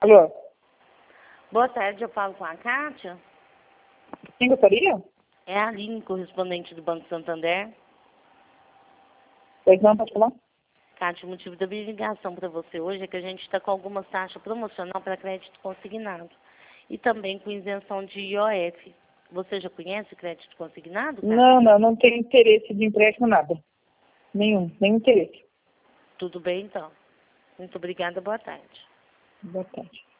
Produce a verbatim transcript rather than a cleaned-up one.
Alô? Boa tarde, eu falo com a Kátia. Quem gostaria? É a Aline, correspondente do Banco Santander. Pois não, pode falar? Kátia, o motivo da minha ligação para você hoje é que a gente está com algumas taxas promocional para crédito consignado. E também com isenção de I O F. Você já conhece crédito consignado, Kátia? Não, não, não tenho interesse de empréstimo, nada. Nenhum, nenhum interesse. Tudo bem, então. Muito obrigada, boa tarde. Boa tarde.